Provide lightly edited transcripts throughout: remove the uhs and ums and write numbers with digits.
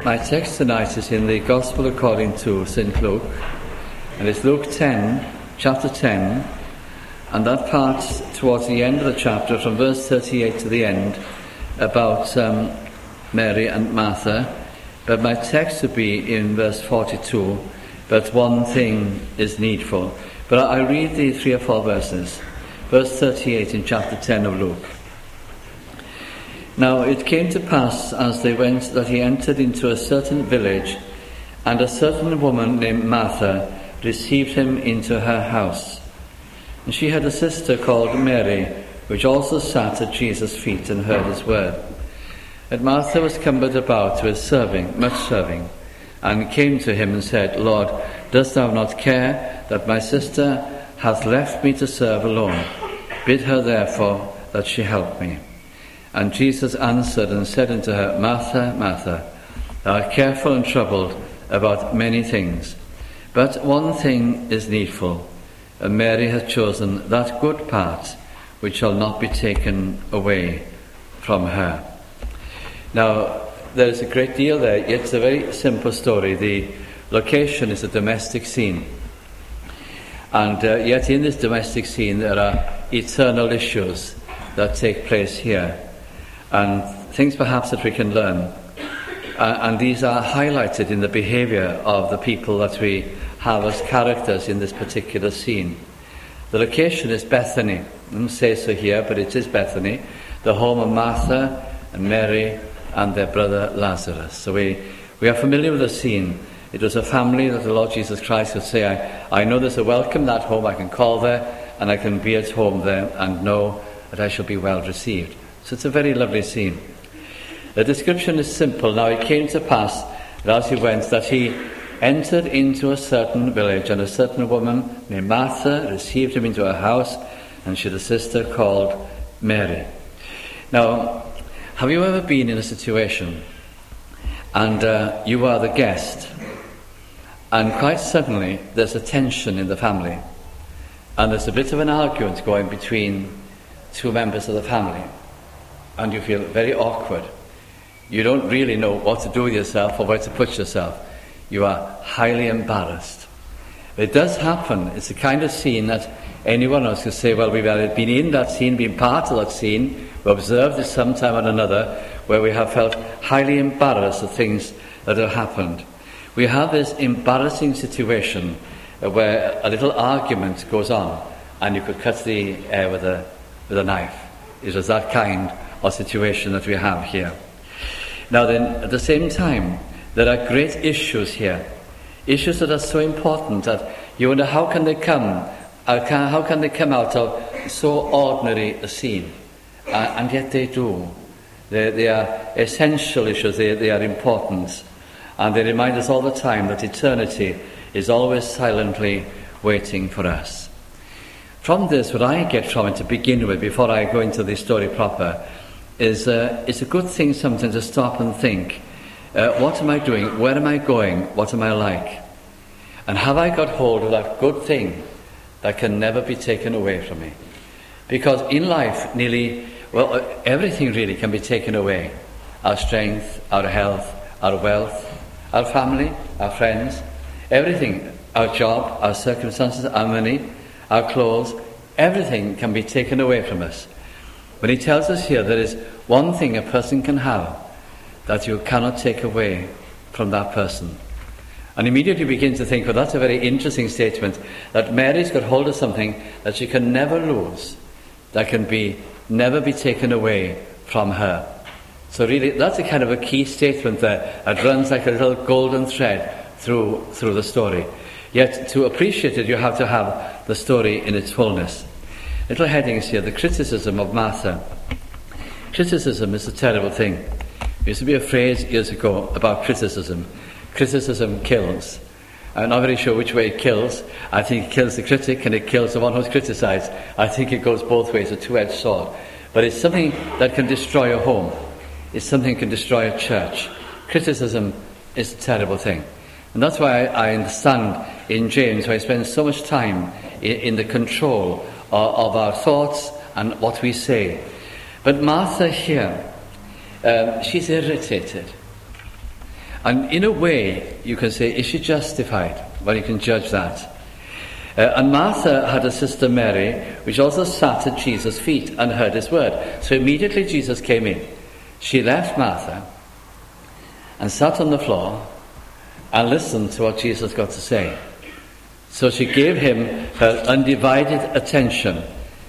My text tonight is in the Gospel according to St. Luke, and it's Luke 10, chapter 10, and that part towards the end of the chapter, from verse 38 to the end, about Mary and Martha. But my text would be in verse 42, but one thing is needful. But I'll read the 3 or 4 verses. Verse 38 in chapter 10 of Luke. Now it came to pass as they went that he entered into a certain village, and a certain woman named Martha received him into her house. And she had a sister called Mary, which also sat at Jesus' feet and heard his word. And Martha was cumbered about with serving, much serving, and came to him and said, Lord, dost thou not care that my sister hath left me to serve alone? Bid her therefore that she help me. And Jesus answered and said unto her, Martha, Martha, thou art careful and troubled about many things, but one thing is needful, and Mary hath chosen that good part which shall not be taken away from her. Now, there is a great deal there, yet it's a very simple story. The location is a domestic scene. And yet in this domestic scene there are eternal issues that take place here, and things perhaps that we can learn. And these are highlighted in the behaviour of the people that we have as characters in this particular scene. The location is Bethany. I didn't say so here, but it is Bethany, the home of Martha and Mary and their brother Lazarus. So we are familiar with the scene. It was a family that the Lord Jesus Christ would say, I know there's a welcome in that home, I can call there, and I can be at home there and know that I shall be well received. So it's a very lovely scene. The description is simple. Now it came to pass that as he went, that he entered into a certain village, and a certain woman named Martha received him into her house, and she had a sister called Mary. Now, have you ever been in a situation and you are the guest, and quite suddenly there's a tension in the family, and there's a bit of an argument going between two members of the family, and you feel very awkward. You don't really know what to do with yourself or where to put yourself. You are highly embarrassed. It does happen. It's the kind of scene that anyone else could say, well, we've been in that scene, been part of that scene, we observed it sometime or another, where we have felt highly embarrassed of things that have happened. We have this embarrassing situation where a little argument goes on, and you could cut the air with a knife. It is that kind of situation that we have here. Now then, at the same time, there are great issues here. Issues that are so important that you wonder how can they come out of so ordinary a scene? And yet they do. They are essential issues, they are important. And they remind us all the time that eternity is always silently waiting for us. From this, what I get from it to begin with, before I go into the story proper, is it's a good thing sometimes to stop and think, what am I doing? Where am I going? What am I like? And have I got hold of that good thing that can never be taken away from me? Because in life, everything really can be taken away. Our strength, our health, our wealth, our family, our friends, everything, our job, our circumstances, our money, our clothes, everything can be taken away from us. But he tells us here there is one thing a person can have that you cannot take away from that person. And immediately begin to think, well, that's a very interesting statement, that Mary's got hold of something that she can never lose, that can never be taken away from her. So really, that's a kind of a key statement there. It runs like a little golden thread through the story. Yet to appreciate it, you have to have the story in its fullness. Little headings here: the criticism of Martha. Criticism is a terrible thing. There used to be a phrase years ago about criticism. Criticism kills. I'm not very sure which way it kills. I think it kills the critic and it kills the one who's criticised. I think it goes both ways, a two-edged sword. But it's something that can destroy a home. It's something that can destroy a church. Criticism is a terrible thing. And that's why I understand in James, where he spends so much time in the control of our thoughts and what we say. But Martha here, she's irritated. And in a way, you can say, is she justified? Well, you can judge that. And Martha had a sister Mary, which also sat at Jesus' feet and heard his word. So immediately Jesus came in. She left Martha and sat on the floor and listened to what Jesus got to say. So she gave him her undivided attention.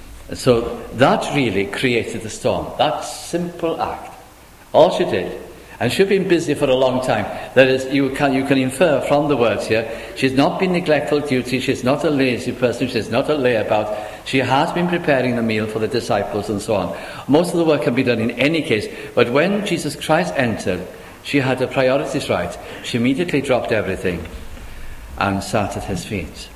So that really created the storm. That simple act. All she did. And she'd been busy for a long time. That is, you can infer from the words here, she's not been neglectful of duty, she's not a lazy person, she's not a layabout. She has been preparing the meal for the disciples and so on. Most of the work can be done in any case, but when Jesus Christ entered, she had her priorities right. She immediately dropped everything and sat at his feet.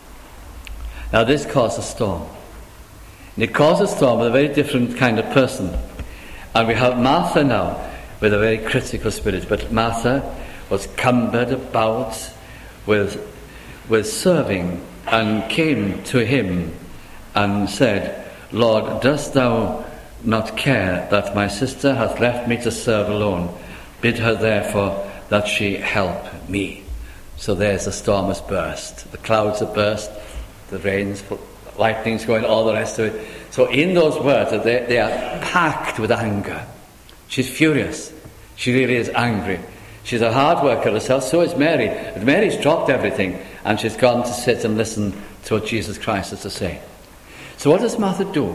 Now this caused a storm. And it caused a storm with a very different kind of person. And we have Martha now, with a very critical spirit. But Martha was cumbered about with serving, and came to him and said, Lord, dost thou not care that my sister hath left me to serve alone? Bid her therefore that she help me. So there's the storm has burst. The clouds have burst, the rains, lightning's going, all the rest of it. So in those words, they are packed with anger. She's furious. She really is angry. She's a hard worker herself, so is Mary. But Mary's dropped everything and she's gone to sit and listen to what Jesus Christ has to say. So what does Martha do?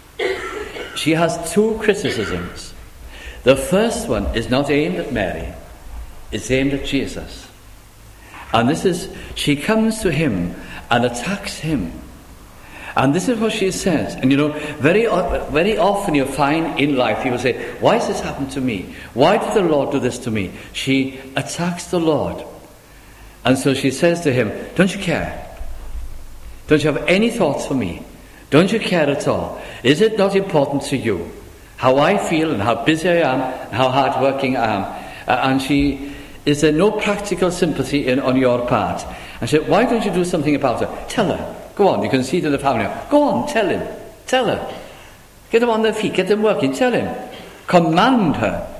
She has two criticisms. The first one is not aimed at Mary, it's aimed at Jesus. And this is, she comes to him and attacks him. And this is what she says. And very often you find in life, people say, why has this happened to me? Why did the Lord do this to me? She attacks the Lord. And so she says to him, don't you care? Don't you have any thoughts for me? Don't you care at all? Is it not important to you how I feel and how busy I am and how hardworking I am? Is there no practical sympathy on your part? And she said, why don't you do something about it? Tell her. Go on, you can see to the family. Go on, tell him. Tell her. Get them on their feet, get them working, tell him. Command her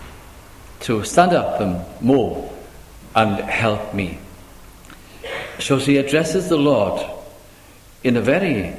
to stand up and move and help me. So she addresses the Lord in a very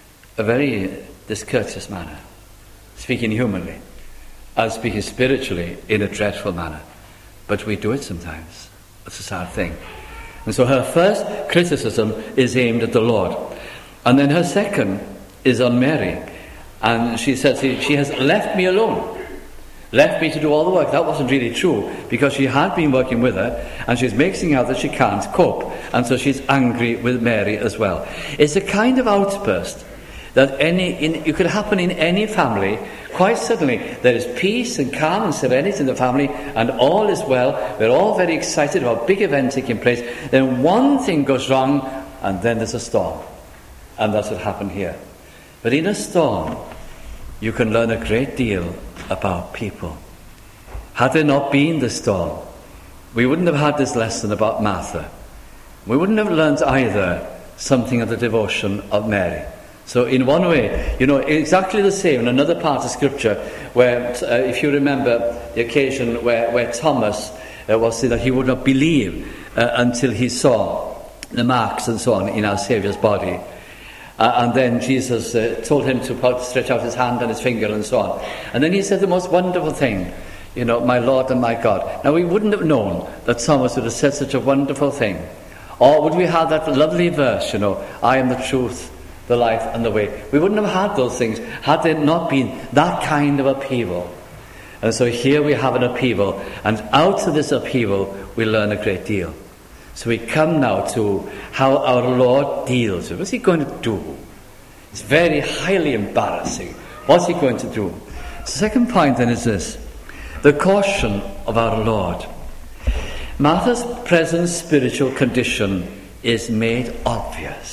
discourteous manner, speaking humanly, and speaking spiritually in a dreadful manner. But we do it sometimes. It's a sad thing. And so her first criticism is aimed at the Lord. And then her second is on Mary. And she says, she has left me alone. Left me to do all the work. That wasn't really true, because she had been working with her, and she's making out that she can't cope. And so she's angry with Mary as well. It's a kind of outburst that it could happen in any family. Quite suddenly there is peace and calm and serenity in the family, and all is well. We're all very excited about a big event taking place. Then one thing goes wrong, and then there's a storm. And that's what happened here. But in a storm, you can learn a great deal about people. Had there not been the storm, we wouldn't have had this lesson about Martha. We wouldn't have learned either something of the devotion of Mary. So in one way, exactly the same in another part of Scripture, where, if you remember the occasion where Thomas was saying that he would not believe until he saw the marks and so on in our Saviour's body. And then Jesus told him to stretch out his hand and his finger and so on. And then he said the most wonderful thing, my Lord and my God. Now we wouldn't have known that Thomas would have said such a wonderful thing. Or would we have that lovely verse, I am the truth, the life and the way. We wouldn't have had those things had there not been that kind of upheaval. And so here we have an upheaval, and out of this upheaval we learn a great deal. So we come now to how our Lord deals with it. What's he going to do? It's very highly embarrassing. What's he going to do? The second point then is this: the caution of our Lord. Martha's present spiritual condition is made obvious.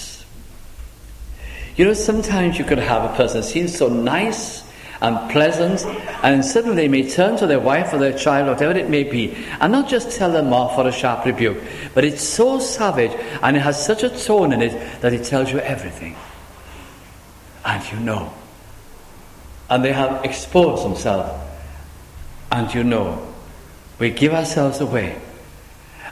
Sometimes you could have a person that seems so nice and pleasant, and suddenly they may turn to their wife or their child, whatever it may be, and not just tell them off or a sharp rebuke, but it's so savage and it has such a tone in it that it tells you everything. And and they have exposed themselves, and we give ourselves away.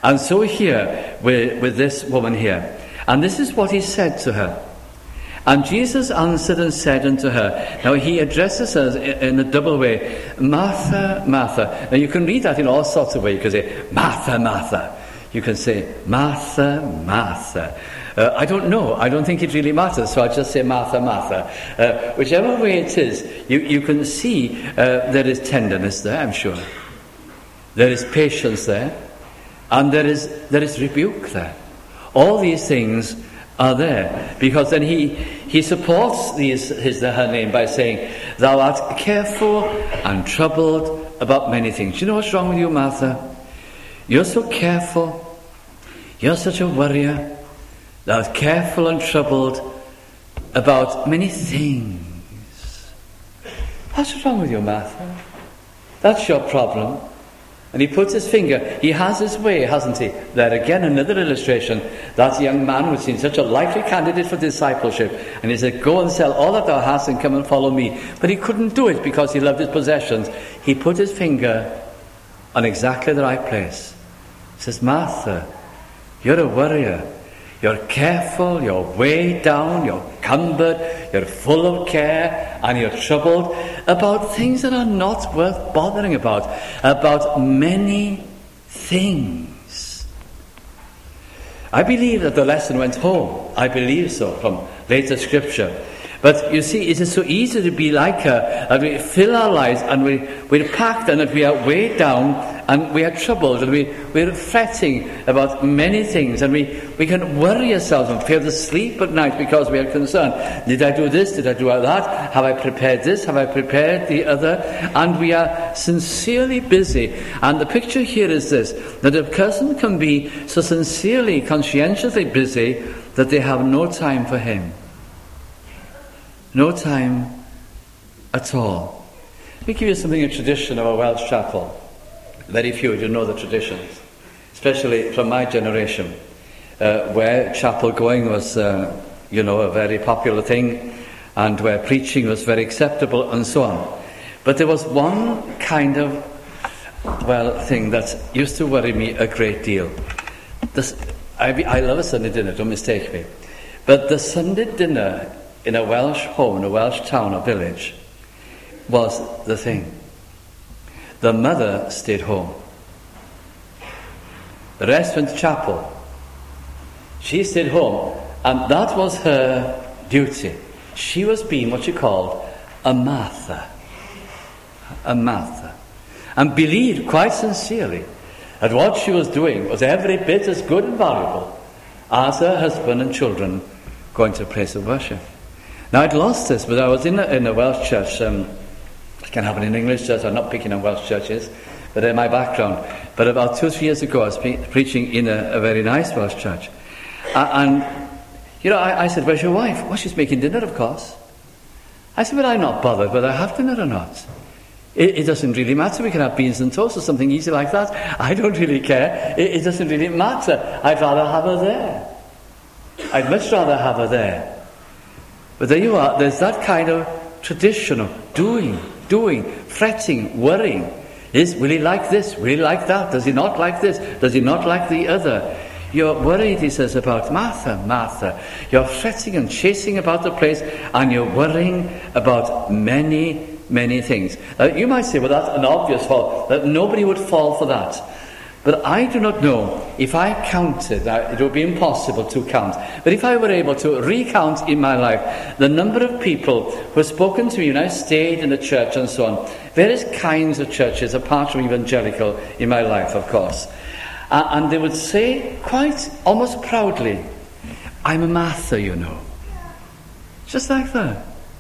And so here, with this woman here. And this is what he said to her. And Jesus answered and said unto her. Now he addresses us in a double way. Martha, Martha. Now you can read that in all sorts of ways. You can say, Martha, Martha. You can say, Martha, Martha. I don't know. I don't think it really matters. So I'll just say Martha, Martha. Whichever way it is, you can see there is tenderness there, I'm sure. There is patience there. And there is rebuke there. All these things are there, because then he supports her name by saying, thou art careful and troubled about many things. You know what's wrong with you, Martha? You're so careful. You're such a worrier. Thou art careful and troubled about many things. What's wrong with you, Martha? That's your problem. And he puts his finger, he has his way, hasn't he? There again, another illustration. That young man who seemed such a likely candidate for discipleship. And he said, go and sell all that thou hast and come and follow me. But he couldn't do it because he loved his possessions. He put his finger on exactly the right place. He says, Martha, you're a worrier. You're careful, you're weighed down, you're cumbered, you're full of care, and you're troubled about things that are not worth bothering about many things. I believe that the lesson went home. I believe so from later scripture. But you see, it is so easy to be like her, and we fill our lives, and we're packed, and that we are weighed down, and we are troubled, and we're fretting about many things, and we can worry ourselves and fail to sleep at night because we are concerned. Did I do this? Did I do that? Have I prepared this? Have I prepared the other? And we are sincerely busy. And the picture here is this, that a person can be so sincerely, conscientiously busy that they have no time for him. No time at all. Let me give you something, a tradition of a Welsh chapel. Very few of you know the traditions, especially from my generation, where chapel going was, a very popular thing, and where preaching was very acceptable, and so on. But there was one kind of, thing that used to worry me a great deal. I love a Sunday dinner, don't mistake me. But the Sunday dinner in a Welsh home, in a Welsh town or village, was the thing. The mother stayed home. The rest went to chapel. She stayed home, and that was her duty. She was being what she called a Martha. A Martha. And believed quite sincerely that what she was doing was every bit as good and valuable as her husband and children going to a place of worship. Now, I'd lost this, but I was in a Welsh church. It can happen in English church. I'm not picking on Welsh churches, but in my background. But about 2 or 3 years ago, I was preaching in a very nice Welsh church. I said, where's your wife? Well, she's making dinner, of course. I said, well, I'm not bothered whether I have dinner or not. It doesn't really matter. We can have beans and toast or something easy like that. I don't really care. It doesn't really matter. I'd rather have her there. I'd much rather have her there. But there you are, there's that kind of tradition of doing, fretting, worrying. Will he like this? Will he like that? Does he not like this? Does he not like the other? You're worried, he says, about Martha, Martha. You're fretting and chasing about the place, and you're worrying about many, many things. You might say, well, that's an obvious fall, that nobody would fall for that. But I do not know if I counted, it would be impossible to count, but if I were able to recount in my life the number of people who have spoken to me when I stayed in the church and so on, various kinds of churches apart from evangelical in my life, of course, and they would say quite almost proudly, I'm a Martha, you know. Just like that.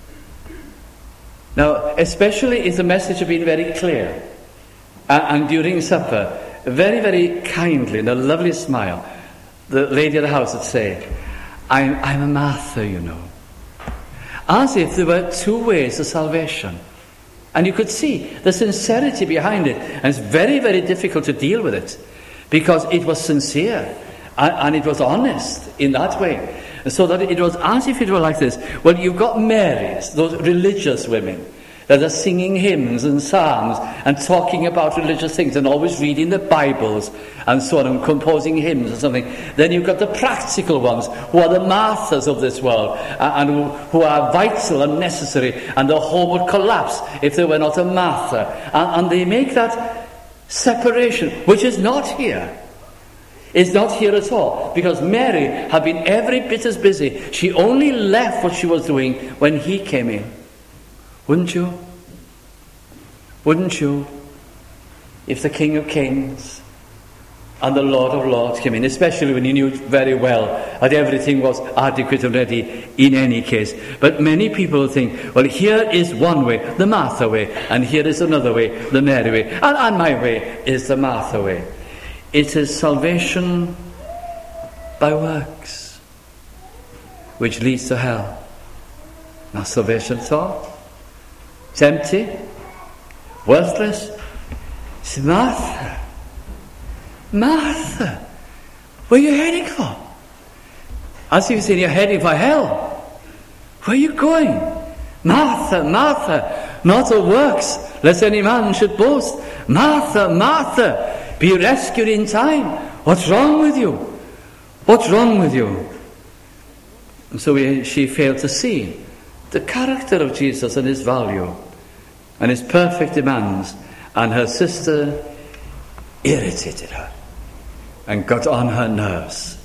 Now, especially if the message had been very clear, and during supper, very, very kindly, and a lovely smile, the lady of the house would say, I'm a Martha, you know. As if there were two ways to salvation. And you could see the sincerity behind it. And it's very, very difficult to deal with it, because it was sincere, and it was honest in that way. So that it was as if it were like this. Well, you've got Marys, those religious women, that are singing hymns and psalms and talking about religious things and always reading the Bibles and so on and composing hymns or something. Then you've got the practical ones who are the Marthas of this world and who are vital and necessary, and the home would collapse if there were not a Martha. And they make that separation, which is not here. It's not here at all, because Mary had been every bit as busy. She only left what she was doing when he came in. Wouldn't you? Wouldn't you? If the King of Kings and the Lord of Lords came in, especially when you knew very well that everything was adequate and ready in any case. But many people think, well, here is one way, the Martha way, and here is another way, the Mary way, and my way is the Martha way. It is salvation by works, which leads to hell. Not salvation at all. It's empty, worthless. It's Martha. Martha, where are you heading for? As if you're saying you're heading for hell. Where are you going? Martha, Martha, not of works, lest any man should boast. Martha, Martha, be rescued in time. What's wrong with you? What's wrong with you? And so she failed to see the character of Jesus and his value and his perfect demands, and her sister irritated her and got on her nerves.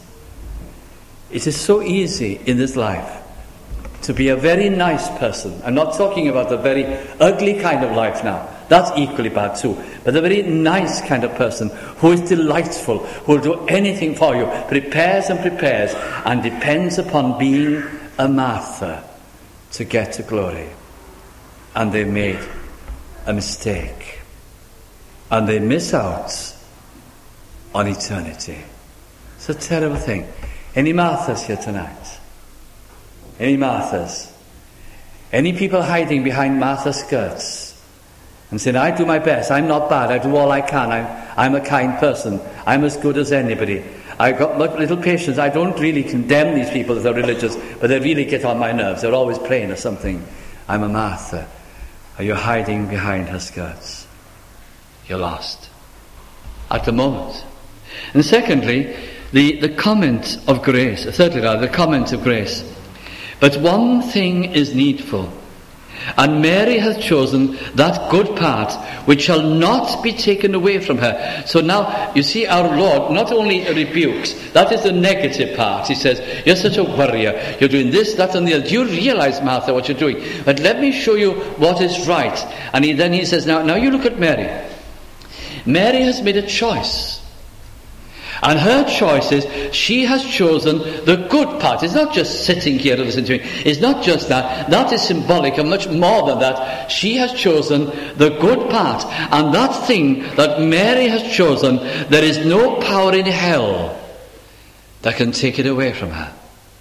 It is so easy in this life to be a very nice person. I'm not talking about the very ugly kind of life now. That's equally bad too. But a very nice kind of person who is delightful, who will do anything for you, prepares and prepares, and depends upon being a Martha to get to glory. And they made a mistake. And they miss out on eternity. It's a terrible thing. Any Marthas here tonight? Any Marthas? Any people hiding behind Martha's skirts and saying, I do my best, I'm not bad, I do all I can, I'm a kind person, I'm as good as anybody, I've got little patience, I don't really condemn these people that are religious, but they really get on my nerves, they're always playing or something. I'm a Martha. Are you hiding behind her skirts? You're lost at the moment. And secondly, the comment of grace. Thirdly, the comment of grace. But one thing is needful, and Mary hath chosen that good part which shall not be taken away from her. So now, you see, our Lord not only rebukes, that is the negative part. He says, you're such a worrier, you're doing this, that and the other. Do you realize, Martha, what you're doing? But let me show you what is right. And then he says, now you look at Mary. Mary has made a choice. And her choice is, she has chosen the good part. It's not just sitting here and listening to me. It's not just that. That is symbolic and much more than that. She has chosen the good part. And that thing that Mary has chosen, there is no power in hell that can take it away from her.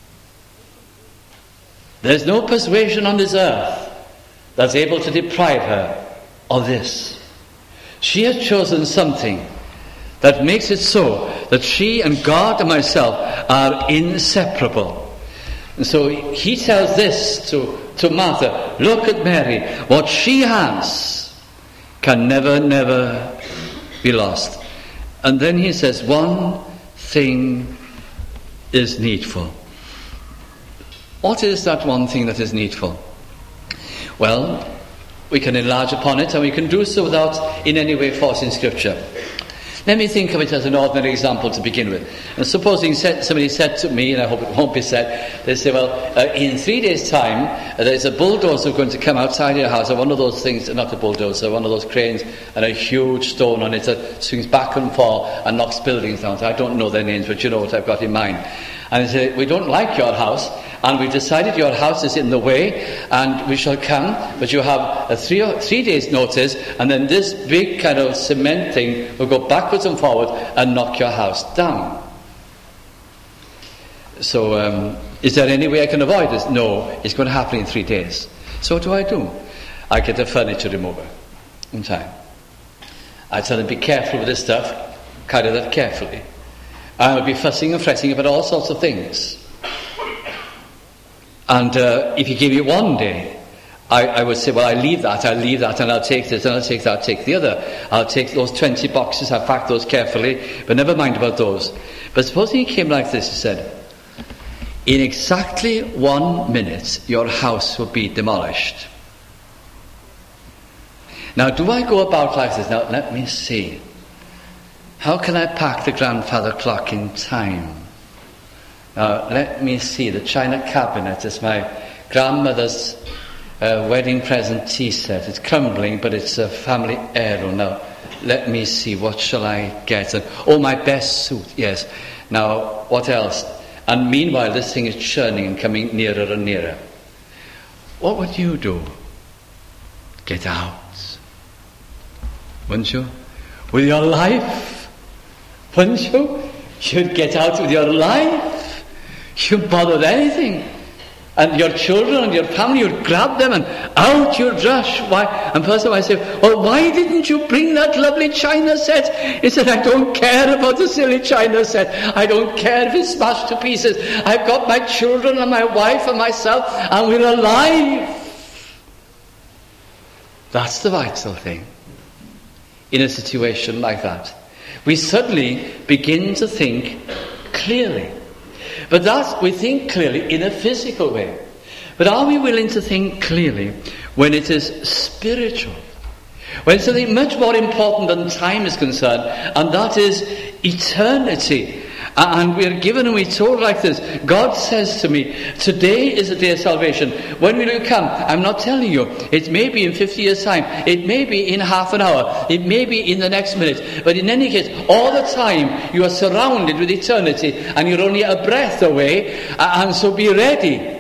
There's no persuasion on this earth that's able to deprive her of this. She has chosen something that makes it so that she and God and myself are inseparable. And so he tells this to Martha, look at Mary, what she has can never, never be lost. And then he says, one thing is needful. What is that one thing that is needful? Well, we can enlarge upon it, and we can do so without in any way forcing Scripture. Let me think of it as an ordinary example to begin with. And supposing somebody said to me, and I hope it won't be said, they say, well, in 3 days' time, there's a bulldozer going to come outside your house, or one of those things, not a bulldozer, one of those cranes, and a huge stone on it that swings back and forth and knocks buildings down. So I don't know their names, but you know what I've got in mind. And they say, we don't like your house, and we've decided your house is in the way, and we shall come, but you have a 3 days notice, and then this big kind of cement thing will go backwards and forward and knock your house down. So, is there any way I can avoid this? No, it's going to happen in 3 days. So what do? I get a furniture remover in time. I tell them, be careful with this stuff, carry that carefully. I'll be fussing and fretting about all sorts of things. And if you give it 1 day, I would say, well, I'll leave that, and I'll take this, and I'll take that, take the other. I'll take those 20 boxes, I'll pack those carefully, but never mind about those. But supposing he came like this, he said, in exactly 1 minute, your house will be demolished. Now, do I go about like this? Now, let me see. How can I pack the grandfather clock in time? Now, let me see. The china cabinet is my grandmother's wedding present tea set. It's crumbling, but it's a family heirloom. Now, let me see. What shall I get? And, my best suit. Yes. Now, what else? And meanwhile, this thing is churning and coming nearer and nearer. What would you do? Get out. Wouldn't you? With your life. Wouldn't you? You'd get out with your life. You'd bother with anything. And your children and your family, you'd grab them and out you'd rush. Why? And person might say, well, why didn't you bring that lovely china set? He said, I don't care about the silly china set. I don't care if it's smashed to pieces. I've got my children and my wife and myself, and we're alive. That's the vital thing. In a situation like that, we suddenly begin to think clearly. But that we think clearly in a physical way. But are we willing to think clearly when it is spiritual? When something much more important than time is concerned, and that is eternity. And we're given and we're told like this. God says to me, today is the day of salvation. When will you come? I'm not telling you. It may be in 50 years' time. It may be in half an hour. It may be in the next minute. But in any case, all the time you are surrounded with eternity and you're only a breath away. And so be ready.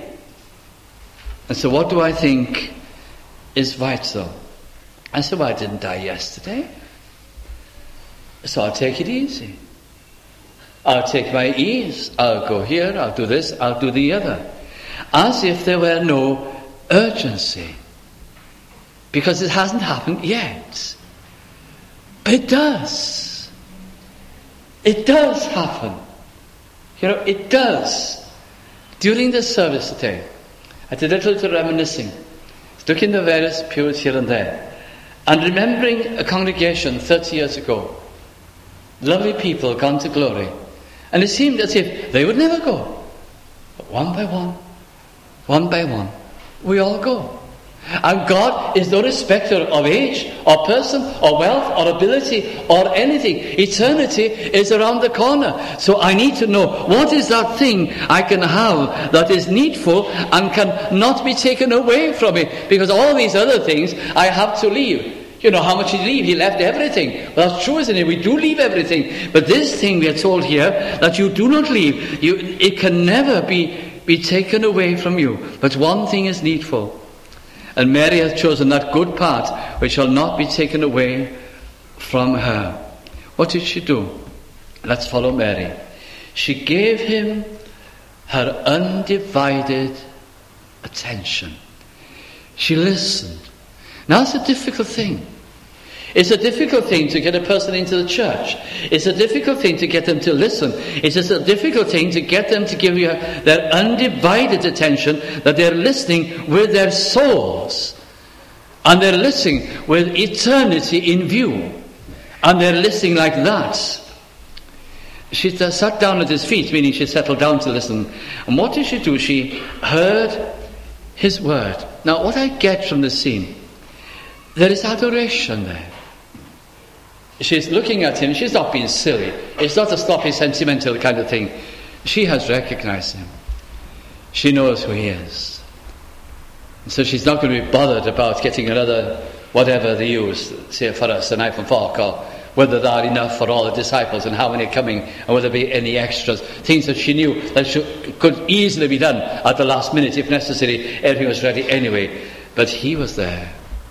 And so what do I think is vital? I said, well, I didn't die yesterday. So I'll take it easy. I'll take my ease. I'll go here, I'll do this, I'll do the other. As if there were no urgency. Because it hasn't happened yet. But it does. It does happen. It does. During the service today, I did a little reminiscing. Looking at the various pews here and there. And remembering a congregation 30 years ago. Lovely people gone to glory. And it seemed as if they would never go. But one by one, we all go. And God is no respecter of age, or person, or wealth, or ability, or anything. Eternity is around the corner. So I need to know, what is that thing I can have that is needful and can not be taken away from me? Because all these other things I have to leave. You know how much he leave? He left everything. Well, that's true, isn't it? We do leave everything. But this thing we are told here, that you do not leave, it can never be taken away from you. But one thing is needful. And Mary has chosen that good part which shall not be taken away from her. What did she do? Let's follow Mary. She gave him her undivided attention. She listened. Now it's a difficult thing. It's a difficult thing to get a person into the church. It's a difficult thing to get them to listen. It's just a difficult thing to get them to give you their undivided attention, that they're listening with their souls. And they're listening with eternity in view. And they're listening like that. She sat down at his feet, meaning she settled down to listen. And what did she do? She heard his word. Now what I get from this scene, there is adoration there. She's looking at him. She's not being silly. It's not a sloppy, sentimental kind of thing. She has recognized him. She knows who he is. And so she's not going to be bothered about getting another, whatever they use, say for us, a knife and fork, or whether they are enough for all the disciples and how many are coming, and whether there be any extras. Things that she knew that could easily be done at the last minute if necessary. Everything was ready anyway. But he was there.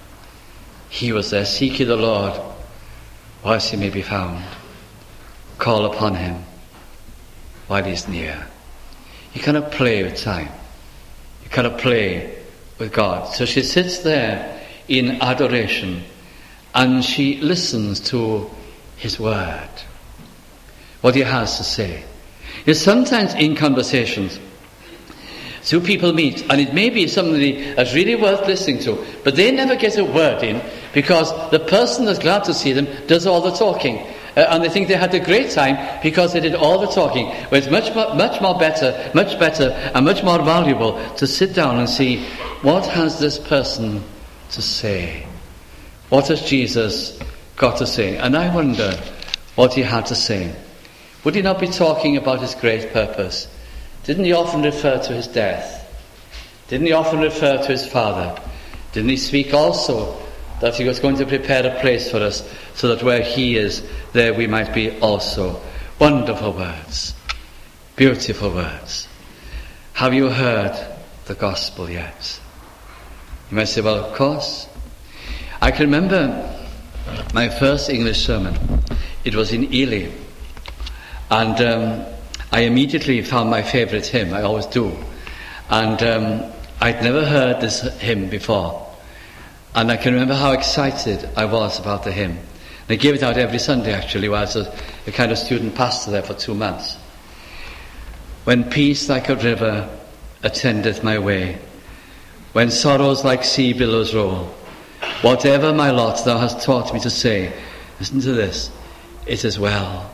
He was there. Seek ye the Lord whilst he may be found. Call upon him while he's near. You cannot play with time. You cannot play with God. So she sits there in adoration and she listens to his word, what he has to say. Sometimes in conversations, Two people meet, and it may be somebody that's really worth listening to, but they never get a word in because the person that's glad to see them does all the talking. And they think they had a great time because they did all the talking. But it's much better and much more valuable to sit down and see, what has this person to say? What has Jesus got to say? And I wonder what he had to say. Would he not be talking about his great purpose? Didn't he often refer to his death? Didn't he often refer to his Father? Didn't he speak also that he was going to prepare a place for us so that where he is, there we might be also? Wonderful words. Beautiful words. Have you heard the gospel yet? You might say, well, of course. I can remember my first English sermon. It was in Ely. And I immediately found my favourite hymn. I always do. And I'd never heard this hymn before. And I can remember how excited I was about the hymn. They gave it out every Sunday, actually, while I was a kind of student pastor there for 2 months. When peace like a river attendeth my way, when sorrows like sea billows roll, whatever my lot thou hast taught me to say, listen to this, it is well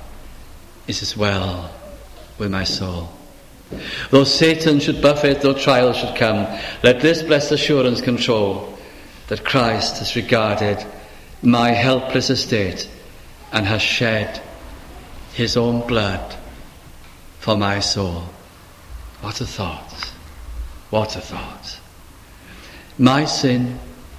with my soul. Though Satan should buffet, though trials should come, let this blessed assurance control, that Christ has regarded my helpless estate and has shed his own blood for my soul. What a thought. What a thought. My sin,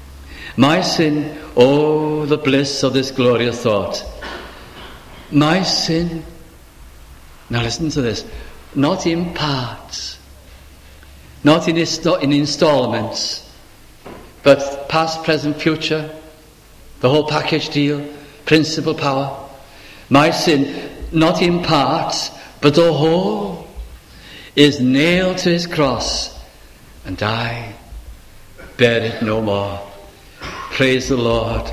oh, the bliss of this glorious thought. My sin, now listen to this, not in parts, not in installments, but past, present, future, the whole package deal, principal power. My sin, not in parts, but the whole, is nailed to his cross, and I bear it no more. Praise the Lord,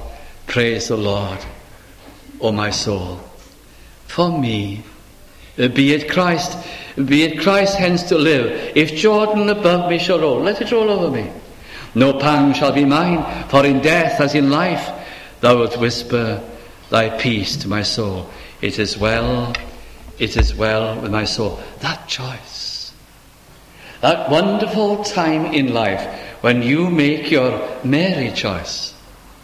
O my soul. For me, be it Christ hence to live. If Jordan above me shall roll, let it roll over me. No pang shall be mine, for in death as in life, thou wilt whisper thy peace to my soul. It is well with my soul. That choice, that wonderful time in life when you make your Mary choice.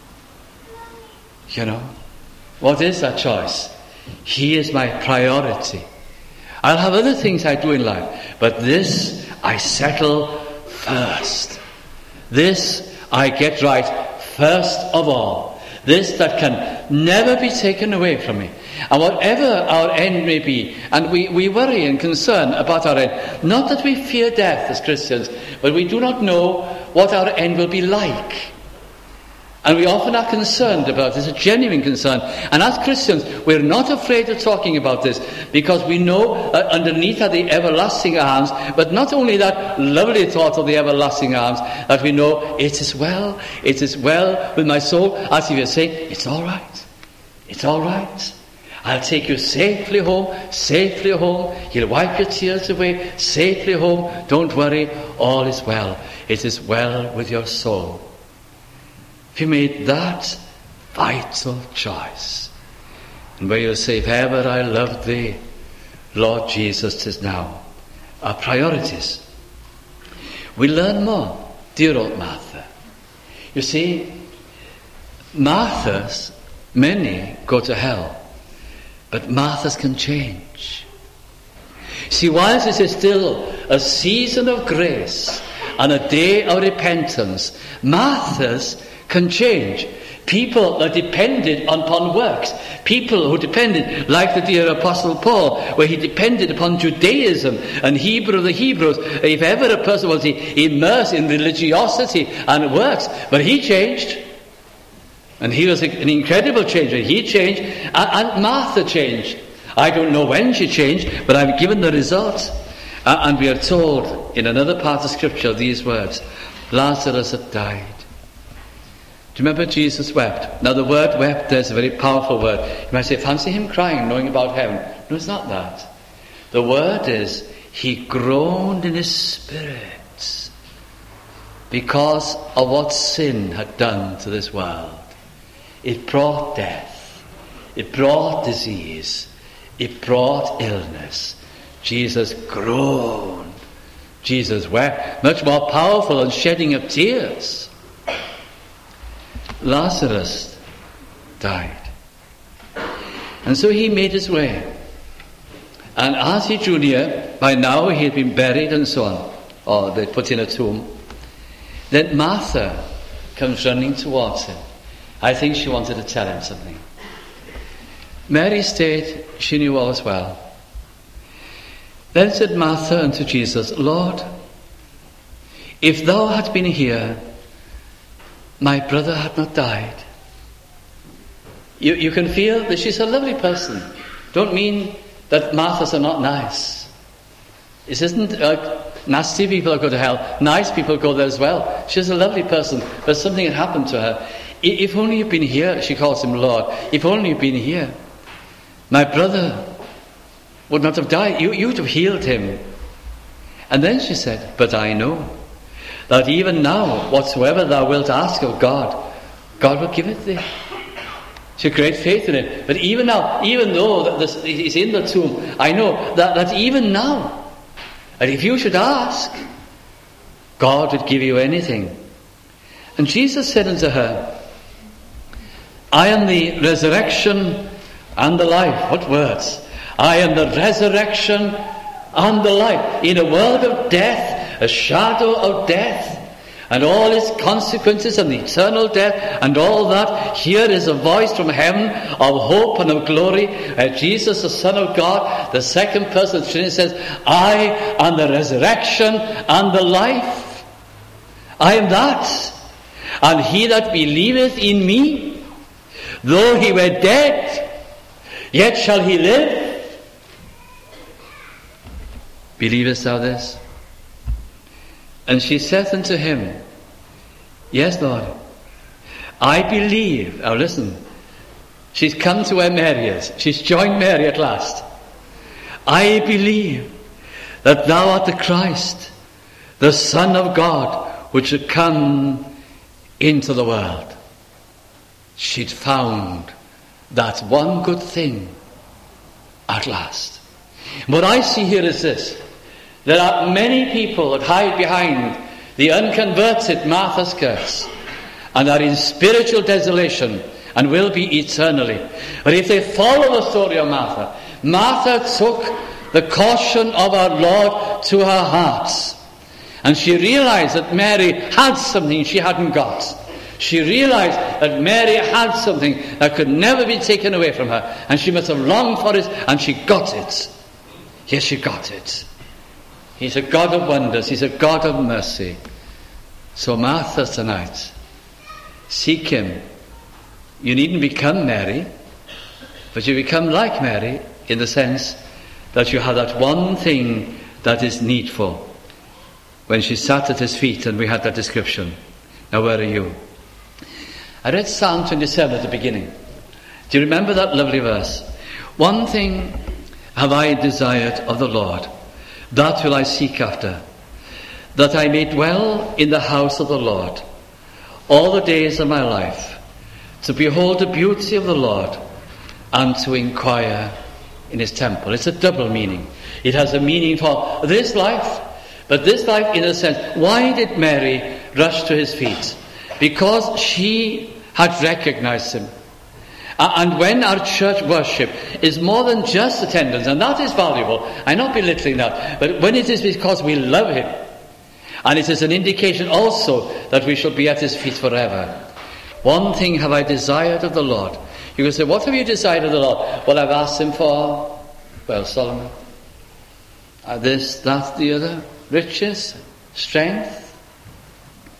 You know, what is that choice? He is my priority. I'll have other things I do in life, but this I settle first. This I get right first of all. This that can never be taken away from me. And whatever our end may be, and we worry and concern about our end, not that we fear death as Christians, but we do not know what our end will be like. And we often are concerned about this, a genuine concern. And as Christians, we're not afraid of talking about this, because we know underneath are the everlasting arms, but not only that lovely thought of the everlasting arms, that we know it is well with my soul, as if you're saying, it's all right. I'll take you safely home. He'll wipe your tears away, safely home. Don't worry, all is well. It is well with your soul. If you made that vital choice, and where you'll say, if ever I loved thee, Lord Jesus, 'tis now. Our priorities. We learn more. Dear old Martha. You see, Marthas, many go to hell, but Marthas can change. See, whilst this is still a season of grace and a day of repentance, Marthas can change. People that depended upon works. People who depended, like the dear Apostle Paul, where he depended upon Judaism and Hebrew of the Hebrews. If ever a person was immersed in religiosity and works, but he changed. And he was an incredible changer. He changed, and Martha changed. I don't know when she changed, but I've given the results. And we are told in another part of Scripture these words, Lazarus had died. Do you remember Jesus wept? Now the word wept there is a very powerful word. You might say, fancy him crying, knowing about heaven. No, it's not that. The word is, he groaned in his spirit. because of what sin had done to this world. It brought death. It brought disease. It brought illness. Jesus groaned. Jesus wept. Much more powerful than shedding of tears. Lazarus died. And so he made his way. And as he drew near, by now he had been buried and so on, or they put in a tomb. Then Martha comes running towards him. I think she wanted to tell him something. Mary stayed, she knew all was well. Then said Martha unto Jesus, Lord, if thou hadst been here, my brother had not died. You can feel that she's a lovely person. Don't mean that Marthas are not nice. It isn't nasty people go to hell. Nice people go there as well. She's a lovely person, but something had happened to her. If only you'd been here, she calls him Lord. If only you'd been here, my brother would not have died. You'd have healed him. And then she said, but I know that even now, whatsoever thou wilt ask of God, God will give it thee. She had great faith in it. But even now, even though he's in the tomb, I know that even now, that if you should ask, God would give you anything. And Jesus said unto her, I am the resurrection and the life. What words? I am the resurrection and the life. In a world of death, a shadow of death, and all its consequences and the eternal death and all that, here is a voice from heaven of hope and of glory. Jesus, the Son of God, the second person of the Trinity, says, I am the resurrection and the life. I am that. And he that believeth in me, though he were dead, yet shall he live. Believest thou this? And she saith unto him, yes, Lord, I believe. Now listen, she's come to where Mary is. She's joined Mary at last. I believe that thou art the Christ, the Son of God, which should come into the world. She'd found that one good thing at last. What I see here is this. There are many people that hide behind the unconverted Martha's curse and are in spiritual desolation and will be eternally. But if they follow the story of Martha, Martha took the caution of our Lord to her heart. And she realized that Mary had something she hadn't got. She realized that Mary had something that could never be taken away from her. And she must have longed for it, and she got it. Yes, she got it. He's a God of wonders. He's a God of mercy. So Martha tonight, seek him. You needn't become Mary, but you become like Mary in the sense that you have that one thing that is needful. When she sat at his feet and we had that description. Now where are you? I read Psalm 27 at the beginning. Do you remember that lovely verse? One thing have I desired of the Lord, that will I seek after, that I may dwell in the house of the Lord all the days of my life, to behold the beauty of the Lord and to inquire in his temple. It's a double meaning. It has a meaning for this life, but this life in a sense. Why did Mary rush to his feet? Because she had recognized him. And when our church worship is more than just attendance, and that is valuable, I'm not belittling that, but when it is because we love him, and it is an indication also that we shall be at his feet forever. One thing have I desired of the Lord. You can say, what have you desired of the Lord? Well, I've asked him for, well, Solomon, this, that, the other, riches, strength,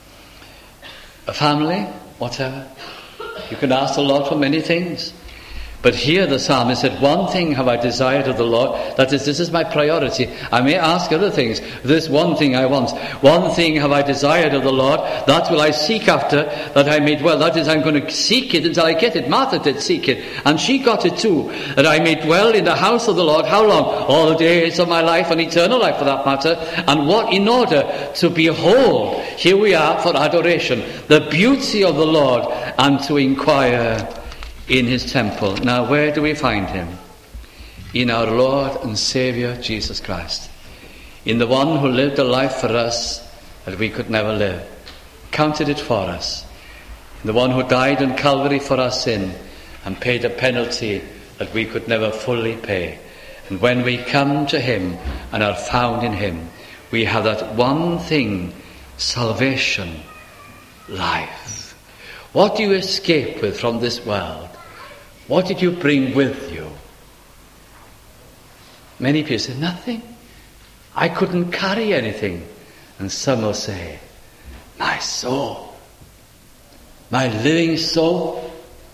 a family, whatever. You can ask the Lord for many things. But here the psalmist said, one thing have I desired of the Lord, that is, this is my priority. I may ask other things, this one thing I want. One thing have I desired of the Lord, that will I seek after, that I may dwell. That is, I'm going to seek it until I get it. Martha did seek it, and she got it too, that I may dwell in the house of the Lord. How long? All the days of my life, and eternal life for that matter. And what? In order to behold, here we are for adoration, the beauty of the Lord, and to inquire in his temple. Now, where do we find him? In our Lord and Saviour Jesus Christ, in the one who lived a life for us that we could never live, counted it for us, the one who died on Calvary for our sin and paid a penalty that we could never fully pay. And when we come to him and are found in him, we have that one thing: salvation, life. What do you escape with from this world? What did you bring with you? Many people say, nothing. I couldn't carry anything. And some will say, my soul, my living soul,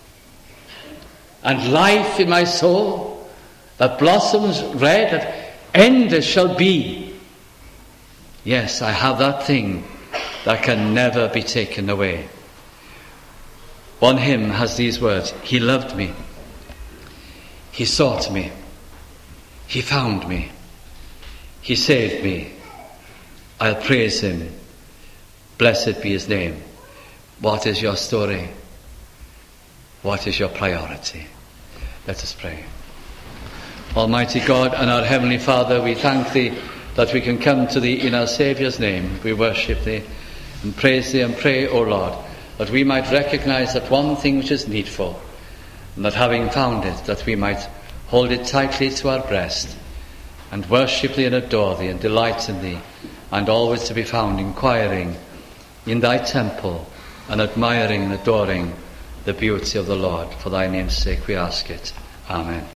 and life in my soul, that blossoms red, that endless shall be. Yes, I have that thing that can never be taken away. One hymn has these words: he loved me, he sought me, he found me, he saved me. I'll praise him, blessed be his name. What is your story? What is your priority? Let us pray. Almighty God and our Heavenly Father, we thank thee that we can come to thee in our Saviour's name. We worship thee and praise thee and pray, O Lord, that we might recognize that one thing which is needful, and that having found it, that we might hold it tightly to our breast and worship thee and adore thee and delight in thee, and always to be found inquiring in thy temple and admiring and adoring the beauty of the Lord. For thy name's sake we ask it. Amen.